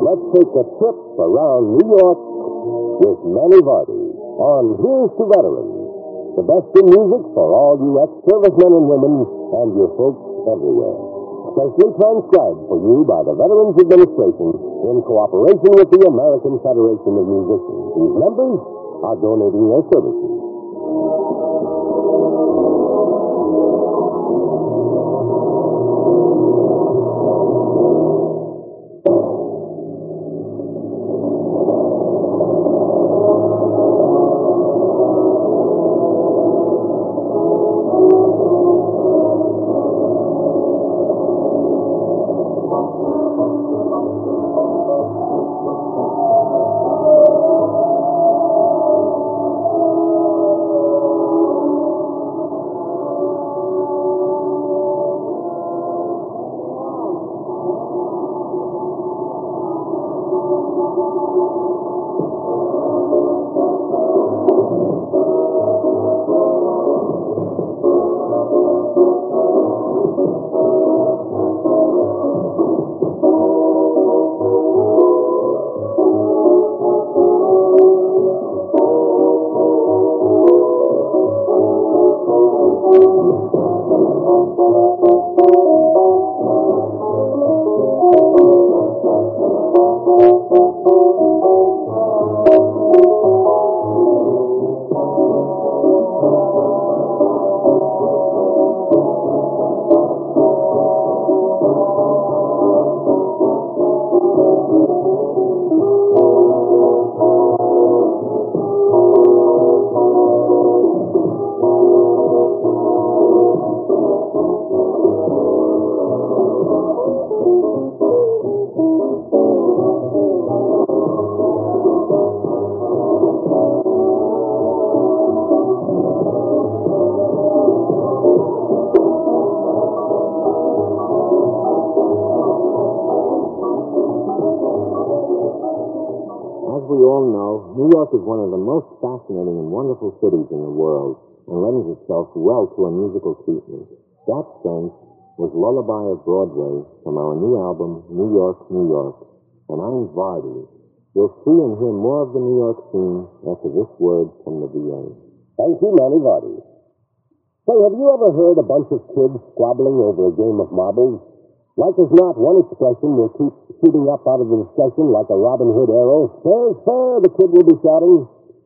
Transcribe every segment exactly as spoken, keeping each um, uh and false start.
let's take a trip around New York with Manny Vardy on Here's to Veterans, the best in music for all you ex-servicemen and women and your folks everywhere. Specially transcribed for you by the Veterans Administration in cooperation with the American Federation of Musicians, whose members are donating their services. New York is one of the most fascinating and wonderful cities in the world and lends itself well to a musical treatment. That sense was Lullaby of Broadway from our new album, New York, New York. And I'm Vardy. You'll see and hear more of the New York scene after this word from the V A. Thank you, Manny Vardy. Say, have you ever heard a bunch of kids squabbling over a game of marbles? Like as not, one expression will keep shooting up out of the discussion like a Robin Hood arrow. Fair's fair, the kid will be shouting.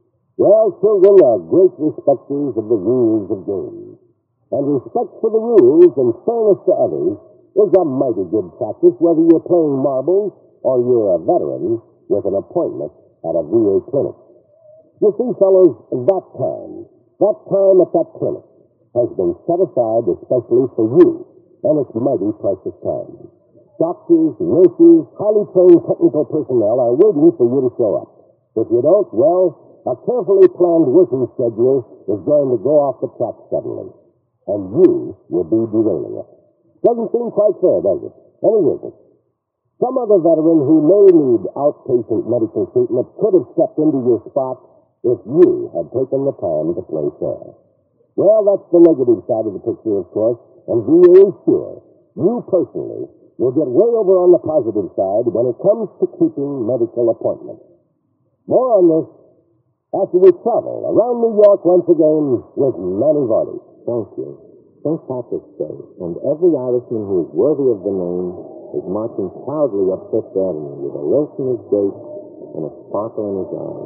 Well, children are great respecters of the rules of games. And respect for the rules and fairness to others is a mighty good practice whether you're playing marbles or you're a veteran with an appointment at a V A clinic. You see, fellows, that time, that time at that clinic has been set aside especially for you. And it's mighty precious time. Doctors, nurses, highly trained technical personnel are waiting for you to show up. If you don't, well, a carefully planned working schedule is going to go off the track suddenly. And you will be derailing it. Doesn't seem quite fair, does it? And it isn't. Some other veteran who may need outpatient medical treatment could have stepped into your spot if you had taken the time to play fair. Well, that's the negative side of the picture, of course. And V A is sure you personally will get way over on the positive side when it comes to keeping medical appointments. More on this after we travel around New York once again with Manny Vardy. Thank you. Saint Patrick's Day, and every Irishman who is worthy of the name is marching proudly up Fifth Avenue with a lilt in his gait and a sparkle in his eyes.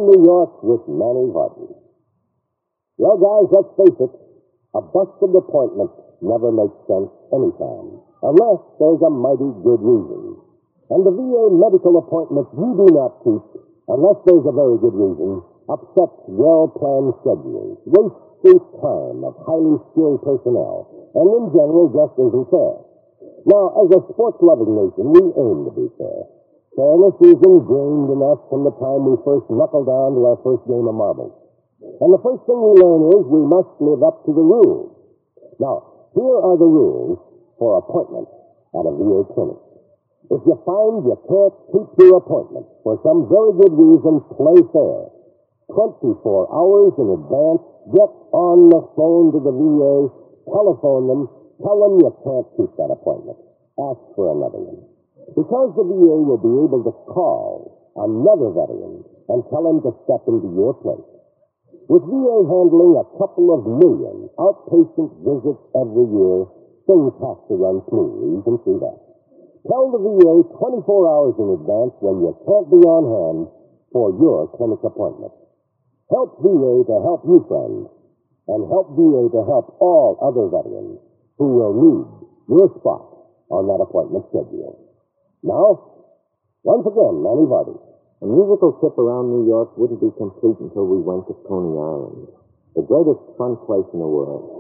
New York with Manny Vardy. Well, guys, let's face it, a busted appointment never makes sense anytime, unless there's a mighty good reason. And the V A medical appointment you do not keep, unless there's a very good reason, upsets well-planned schedules, wastes the time of highly skilled personnel, and in general just isn't fair. Now, as a sports-loving nation, we aim to be fair. Fairness is ingrained in us from the time we first knuckle down to our first game of marbles. And the first thing we learn is we must live up to the rules. Now, here are the rules for appointments at a V A clinic. If you find you can't keep your appointment for some very good reason, play fair. twenty-four hours in advance, get on the phone to the V A, telephone them, tell them you can't keep that appointment. Ask for another one. Because the V A will be able to call another veteran and tell him to step into your place. With V A handling a couple of million outpatient visits every year, things have to run smoothly. You can see that. Tell the V A twenty-four hours in advance when you can't be on hand for your clinic appointment. Help V A to help you, friends, and help V A to help all other veterans who will need your spot on that appointment schedule. Now, once again, Manny Vardy. A musical trip around New York wouldn't be complete until we went to Coney Island, the greatest fun place in the world.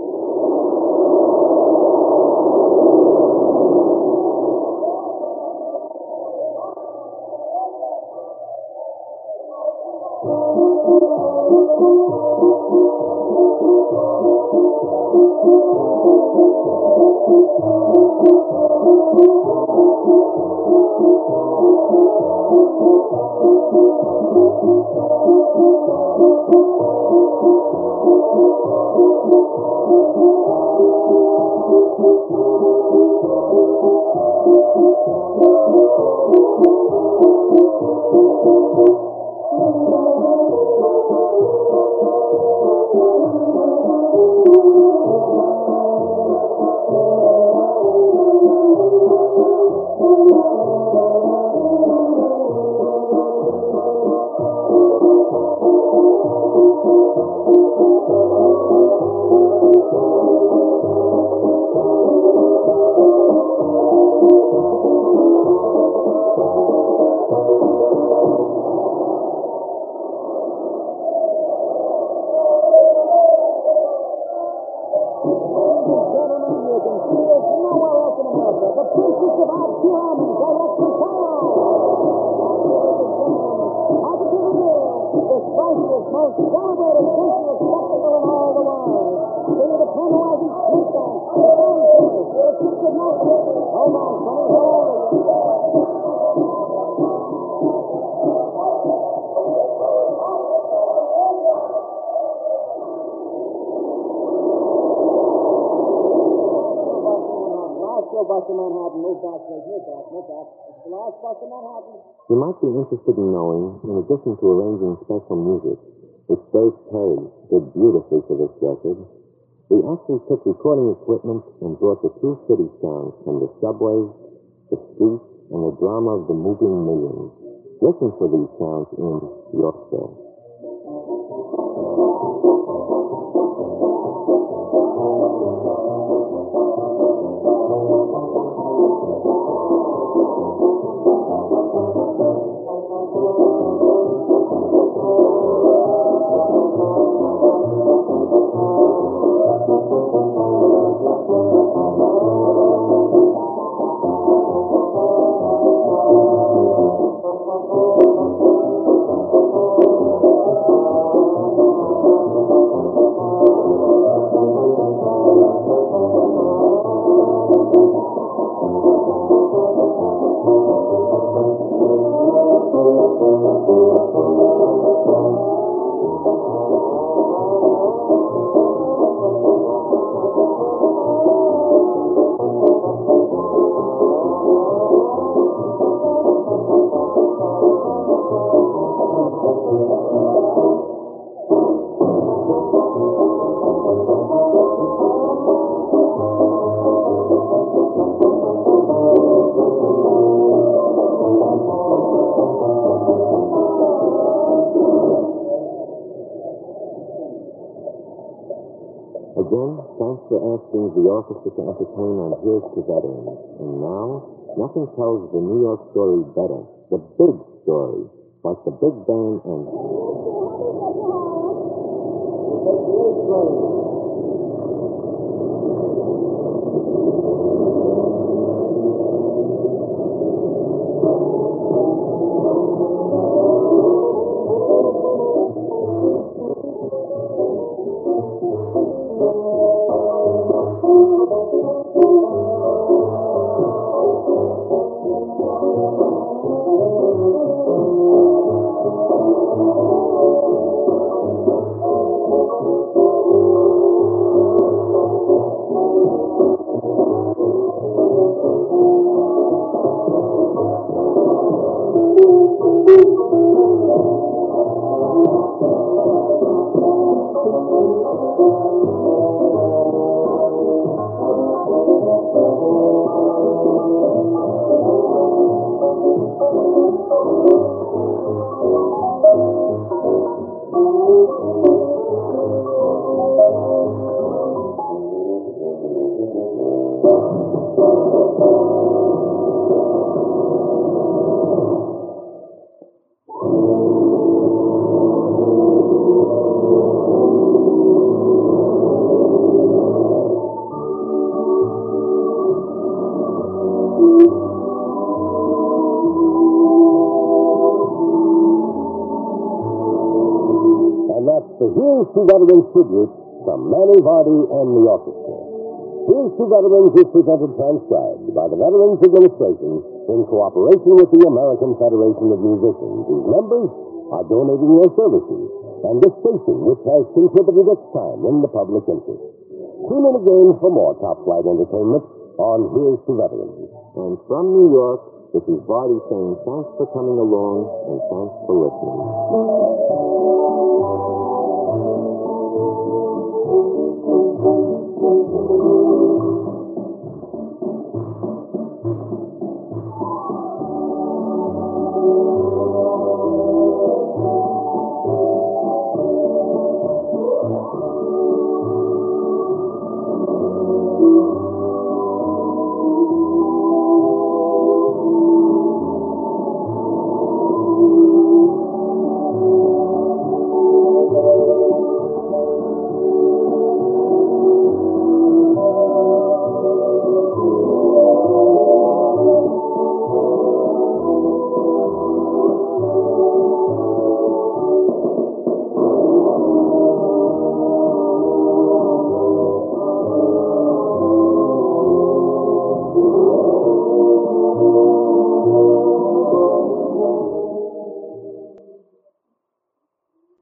You might be interested in knowing, in addition to arranging special music, which Dave Perry did beautifully for this record, we actually took recording equipment and brought the true city sounds from the subways, the streets, and the drama of the moving millions. Listen for these sounds in Yorkville. Again, thanks for asking the orchestra to entertain on Here's to Veterans. And now, nothing tells the New York story better. The big story, like the big band and... The Here's to Veterans tribute from Manny Vardy and the orchestra. Here's to Veterans is presented transcribed by the Veterans Administration in cooperation with the American Federation of Musicians, whose members are donating their services, and this station, which has contributed its time in the public interest. Tune in again for more top-flight entertainment on Here's to Veterans. And from New York, this is Vardy saying thanks for coming along and thanks for listening.